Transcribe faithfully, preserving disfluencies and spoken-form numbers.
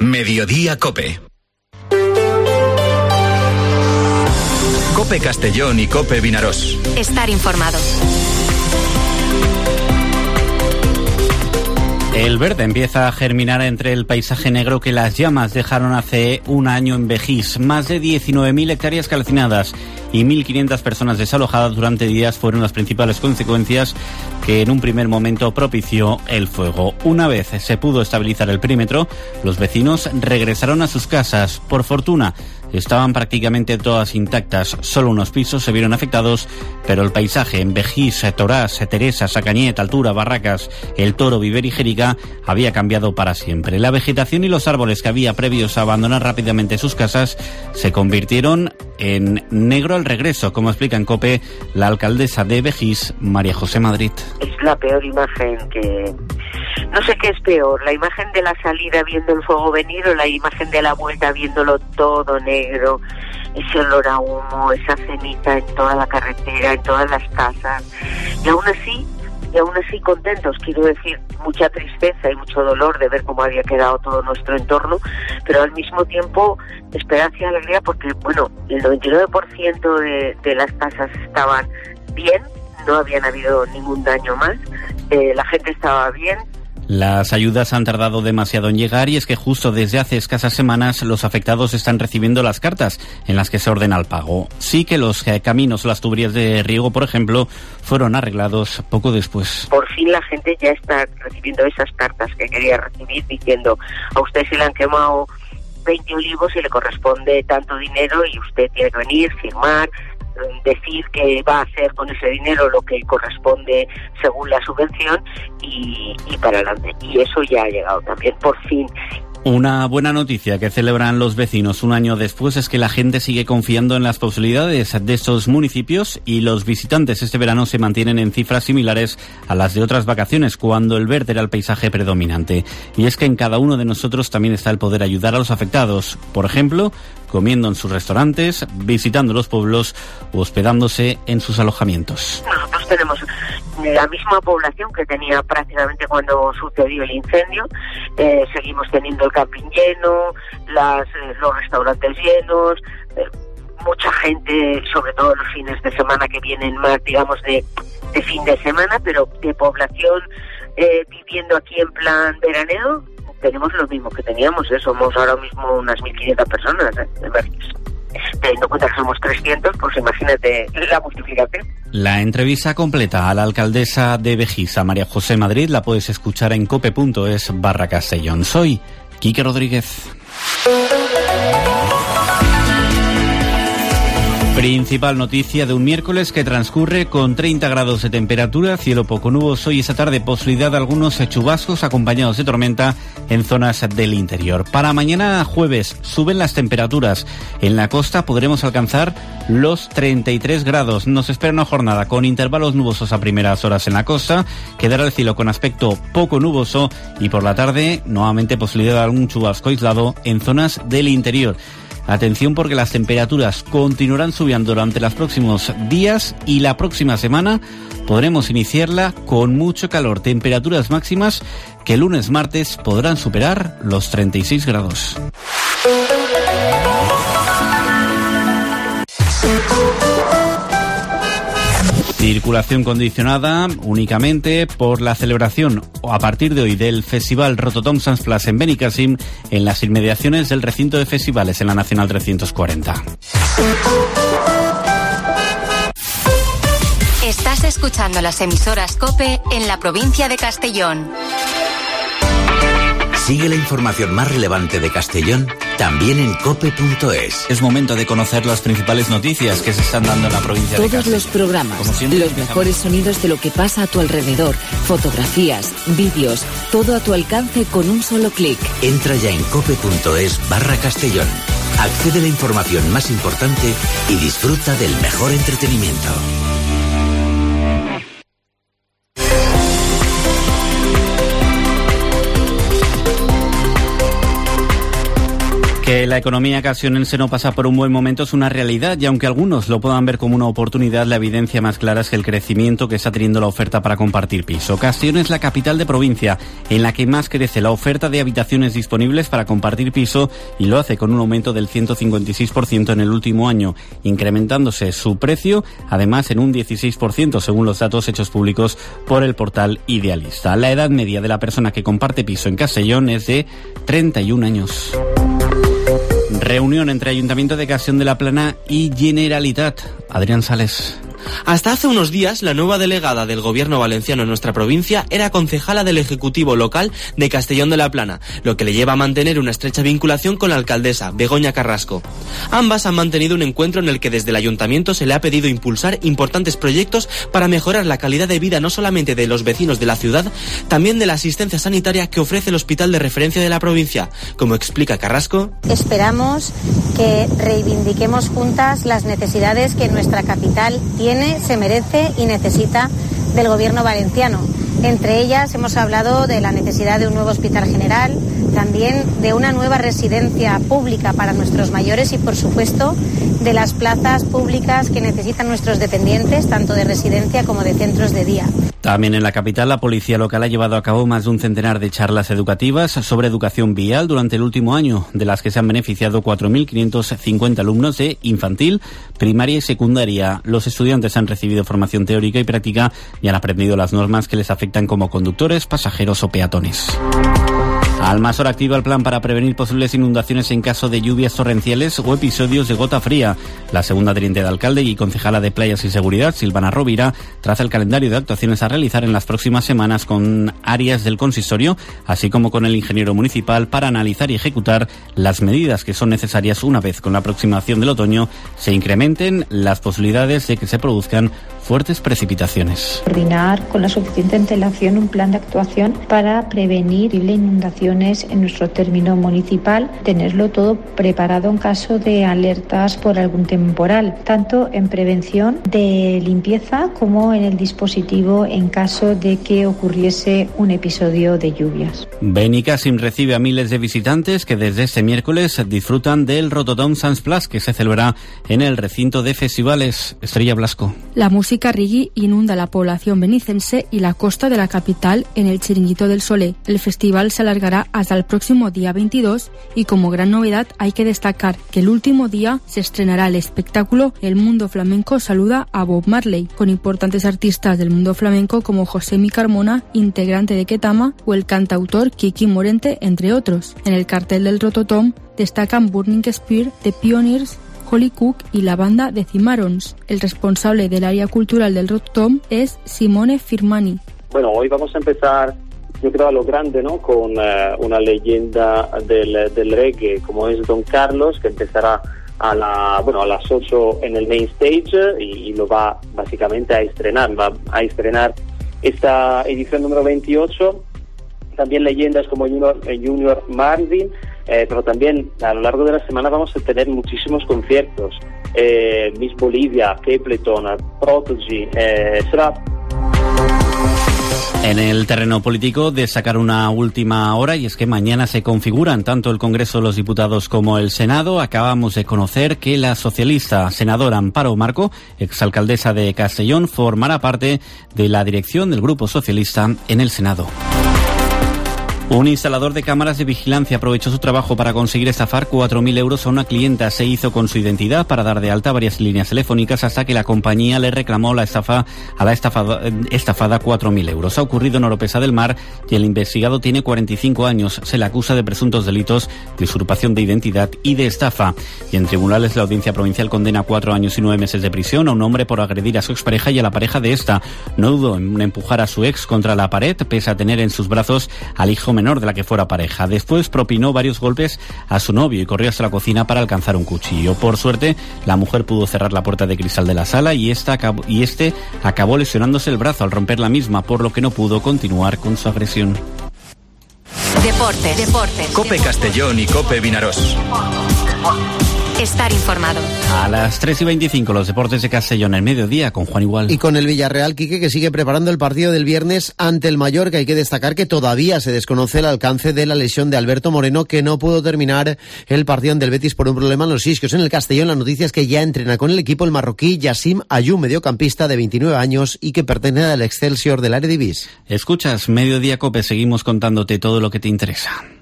Mediodía Cope. Cope Castellón y Cope Vinarós. Estar informado. El verde empieza a germinar entre el paisaje negro que las llamas dejaron hace un año en Begís. Más de diecinueve mil hectáreas calcinadas y mil quinientas personas desalojadas durante días fueron las principales consecuencias que en un primer momento propició el fuego. Una vez se pudo estabilizar el perímetro, los vecinos regresaron a sus casas. Por fortuna, estaban prácticamente todas intactas. Solo unos pisos se vieron afectados, pero el paisaje en Begís, Torás, Teresa, Sacañet, Altura, Barracas, El Toro, Viver y Jerica había cambiado para siempre. La vegetación y los árboles que había previos a abandonar rápidamente sus casas se convirtieron en negro al regreso, como explica en COPE la alcaldesa de Begís, María José Madrid. Es la peor imagen que... No sé qué es peor, la imagen de la salida viendo el fuego venir o la imagen de la vuelta viéndolo todo negro, ese olor a humo, esa ceniza en toda la carretera, en todas las casas. Y aún así, y aún así contentos, quiero decir, mucha tristeza y mucho dolor de ver cómo había quedado todo nuestro entorno, pero al mismo tiempo esperanza y alegría porque, bueno, el noventa y nueve por ciento de, de las casas estaban bien, no habían habido ningún daño más, eh, la gente estaba bien. Las ayudas han tardado demasiado en llegar y es que justo desde hace escasas semanas los afectados están recibiendo las cartas en las que se ordena el pago. Sí que los caminos o las tuberías de riego, por ejemplo, fueron arreglados poco después. Por fin la gente ya está recibiendo esas cartas que quería recibir diciendo a usted se le han quemado veinte olivos y le corresponde tanto dinero y usted tiene que venir, firmar, decir que va a hacer con ese dinero lo que corresponde según la subvención y, y para adelante. Y eso ya ha llegado también, por fin. Una buena noticia que celebran los vecinos un año después es que la gente sigue confiando en las posibilidades de estos municipios y los visitantes este verano se mantienen en cifras similares a las de otras vacaciones cuando el verde era el paisaje predominante. Y es que en cada uno de nosotros también está el poder ayudar a los afectados. Por ejemplo, comiendo en sus restaurantes, visitando los pueblos o hospedándose en sus alojamientos. Nosotros tenemos la misma población que tenía prácticamente cuando sucedió el incendio. Eh, seguimos teniendo el camping lleno, las, eh, los restaurantes llenos, eh, mucha gente, sobre todo los fines de semana que vienen más, digamos, de, de fin de semana, pero de población eh, viviendo aquí en plan veraneo. Tenemos lo mismo que teníamos, ¿eh? Somos ahora mismo unas mil quinientas personas, ¿eh? En Berlín. Teniendo en cuenta que somos trescientos, pues imagínate la multiplicación. La entrevista completa a la alcaldesa de Begís, a María José Madrid, la puedes escuchar en cope.es barra Castellón. Soy Quique Rodríguez. Principal noticia de un miércoles que transcurre con treinta grados de temperatura, cielo poco nuboso y esta tarde posibilidad de algunos chubascos acompañados de tormenta en zonas del interior. Para mañana jueves suben las temperaturas. En la costa podremos alcanzar los treinta y tres grados. Nos espera una jornada con intervalos nubosos a primeras horas en la costa. Quedará el cielo con aspecto poco nuboso y por la tarde nuevamente posibilidad de algún chubasco aislado en zonas del interior. Atención porque las temperaturas continuarán subiendo durante los próximos días y la próxima semana podremos iniciarla con mucho calor. Temperaturas máximas que lunes, martes podrán superar los treinta y seis grados. Circulación condicionada únicamente por la celebración a partir de hoy del Festival Rototom Sans Place en Benicàssim en las inmediaciones del recinto de festivales en la Nacional trescientos cuarenta. Estás escuchando las emisoras COPE en la provincia de Castellón. Sigue la información más relevante de Castellón también en cope punto es. Es momento de conocer las principales noticias que se están dando en la provincia de Castellón. Todos los programas, los mejores sonidos de lo que pasa a tu alrededor, fotografías, vídeos, todo a tu alcance con un solo clic. Entra ya en cope.es barra Castellón. Accede a la información más importante y disfruta del mejor entretenimiento. Que la economía castellonense no pasa por un buen momento es una realidad, y aunque algunos lo puedan ver como una oportunidad, la evidencia más clara es que el crecimiento que está teniendo la oferta para compartir piso. Castellón es la capital de provincia en la que más crece la oferta de habitaciones disponibles para compartir piso, y lo hace con un aumento del ciento cincuenta y seis por ciento en el último año, incrementándose su precio además en un dieciséis por ciento según los datos hechos públicos por el portal Idealista. La edad media de la persona que comparte piso en Castellón es de treinta y un años. Reunión entre Ayuntamiento de Castellón de la Plana y Generalitat. Adrián Sales. Hasta hace unos días, la nueva delegada del Gobierno valenciano en nuestra provincia era concejala del Ejecutivo local de Castellón de la Plana, lo que le lleva a mantener una estrecha vinculación con la alcaldesa, Begoña Carrasco. Ambas han mantenido un encuentro en el que desde el Ayuntamiento se le ha pedido impulsar importantes proyectos para mejorar la calidad de vida no solamente de los vecinos de la ciudad, también de la asistencia sanitaria que ofrece el hospital de referencia de la provincia. Como explica Carrasco, esperamos que reivindiquemos juntas las necesidades que nuestra capital tiene, se merece y necesita del Gobierno valenciano. Entre ellas hemos hablado de la necesidad de un nuevo hospital general, también de una nueva residencia pública para nuestros mayores y, por supuesto, de las plazas públicas que necesitan nuestros dependientes, tanto de residencia como de centros de día. También en la capital, la policía local ha llevado a cabo más de un centenar de charlas educativas sobre educación vial durante el último año, de las que se han beneficiado cuatro mil quinientos cincuenta alumnos de infantil, primaria y secundaria. Los estudiantes han recibido formación teórica y práctica y han aprendido las normas que les afectan como conductores, pasajeros o peatones. Almasora activa el plan para prevenir posibles inundaciones en caso de lluvias torrenciales o episodios de gota fría. La segunda teniente de alcalde y concejala de Playas y Seguridad, Silvana Rovira, traza el calendario de actuaciones a realizar en las próximas semanas con áreas del consistorio, así como con el ingeniero municipal, para analizar y ejecutar las medidas que son necesarias una vez con la aproximación del otoño se incrementen las posibilidades de que se produzcan fuertes precipitaciones. Coordinar con la suficiente antelación un plan de actuación para prevenir inundaciones en nuestro término municipal, tenerlo todo preparado en caso de alertas por algún temporal, tanto en prevención de limpieza como en el dispositivo en caso de que ocurriese un episodio de lluvias. Benicàssim recibe a miles de visitantes que desde este miércoles disfrutan del Rototom Sans Plus, que se celebrará en el recinto de festivales. Estrella Blasco. La música reggae inunda la población benicense y la costa de la capital en el Chiringuito del Soler. El festival se alargará hasta el próximo día veintidós y, como gran novedad, hay que destacar que el último día se estrenará el espectáculo El Mundo Flamenco saluda a Bob Marley, con importantes artistas del mundo flamenco como Josemi Carmona, integrante de Ketama, o el cantautor Kiki Morente, entre otros. En el cartel del Rototom destacan Burning Spear, The Pioneers, Holly Cook y la banda de Cimarrons. El responsable del área cultural del Rototom es Simone Firmani. Bueno, hoy vamos a empezar, yo creo, a lo grande, ¿no? Con uh, una leyenda del, del reggae como es Don Carlos, que empezará a la bueno a las ocho en el main stage y, y lo va básicamente a estrenar, va a estrenar esta edición número veintiocho. También leyendas como Junior, Junior Marvin, eh, pero también a lo largo de la semana vamos a tener muchísimos conciertos. Eh, Miss Bolivia, Capleton, Prodigy, eh, será... En el terreno político, destacar una última hora, y es que mañana se configuran tanto el Congreso de los Diputados como el Senado. Acabamos de conocer que la socialista senadora Amparo Marco, exalcaldesa de Castellón, formará parte de la dirección del Grupo Socialista en el Senado. Un instalador de cámaras de vigilancia aprovechó su trabajo para conseguir estafar cuatro mil euros a una clienta. Se hizo con su identidad para dar de alta varias líneas telefónicas hasta que la compañía le reclamó la estafa a la estafada, estafada cuatro mil euros. Ha ocurrido en Oropesa del Mar y el investigado tiene cuarenta y cinco años. Se le acusa de presuntos delitos de usurpación de identidad y de estafa. Y en tribunales la Audiencia Provincial condena cuatro años y nueve meses de prisión a un hombre por agredir a su expareja y a la pareja de esta. No dudó en empujar a su ex contra la pared, pese a tener en sus brazos al hijo menor de la que fuera pareja. Después propinó varios golpes a su novio y corrió hasta la cocina para alcanzar un cuchillo. Por suerte, la mujer pudo cerrar la puerta de cristal de la sala y, esta acabó, y este acabó lesionándose el brazo al romper la misma, por lo que no pudo continuar con su agresión. Deportes, deportes. COPE Castellón y COPE Vinarós. estar informado. A las tres y veinticinco, los deportes de Castellón, el mediodía, con Juan Igual. Y con el Villarreal, Quique, que sigue preparando el partido del viernes ante el Mallorca. Hay que destacar que todavía se desconoce el alcance de la lesión de Alberto Moreno, que no pudo terminar el partido ante el Betis por un problema en los isquios. En el Castellón, la noticia es que ya entrena con el equipo el marroquí Yassim Ayou, mediocampista de veintinueve años y que pertenece al Excelsior del Eredivisie. Escuchas Mediodía Cope, seguimos contándote todo lo que te interesa.